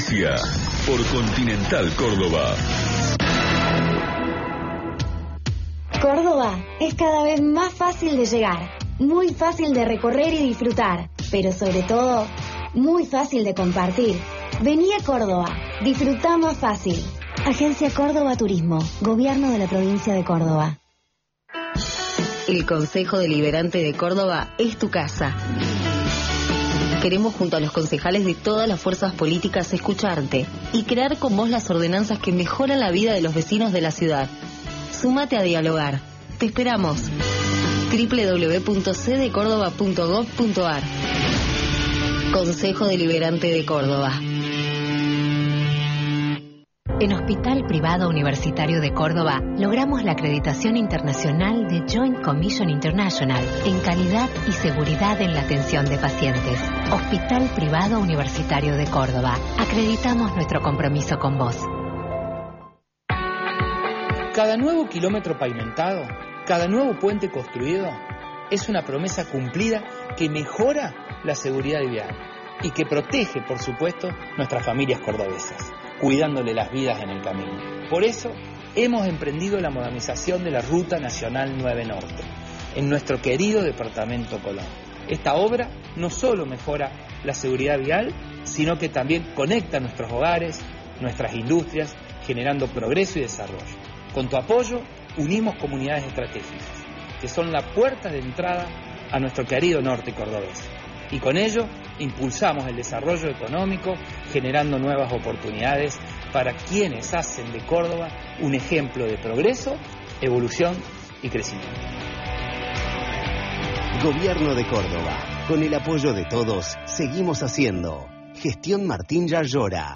noticia por Continental Córdoba. Córdoba es cada vez más fácil de llegar, muy fácil de recorrer y disfrutar, pero sobre todo, muy fácil de compartir. Vení a Córdoba, disfrutá más fácil. Agencia Córdoba Turismo, Gobierno de la Provincia de Córdoba. El Consejo Deliberante de Córdoba es tu casa. Queremos, junto a los concejales de todas las fuerzas políticas, escucharte y crear con vos las ordenanzas que mejoran la vida de los vecinos de la ciudad. Súmate a dialogar. Te esperamos. www.cdecórdoba.gov.ar. Consejo Deliberante de Córdoba. En Hospital Privado Universitario de Córdoba logramos la acreditación internacional de Joint Commission International en calidad y seguridad en la atención de pacientes. Hospital Privado Universitario de Córdoba. Acreditamos nuestro compromiso con vos. Cada nuevo kilómetro pavimentado, cada nuevo puente construido, es una promesa cumplida que mejora la seguridad vial y que protege, por supuesto, nuestras familias cordobesas, cuidándole las vidas en el camino. Por eso, hemos emprendido la modernización de la Ruta Nacional 9 Norte, en nuestro querido departamento Colón. Esta obra no solo mejora la seguridad vial, sino que también conecta nuestros hogares, nuestras industrias, generando progreso y desarrollo. Con tu apoyo, unimos comunidades estratégicas, que son la puerta de entrada a nuestro querido norte cordobés. Y con ello, impulsamos el desarrollo económico, generando nuevas oportunidades para quienes hacen de Córdoba un ejemplo de progreso, evolución y crecimiento. Gobierno de Córdoba. Con el apoyo de todos, seguimos haciendo. Gestión Martín Yarlora.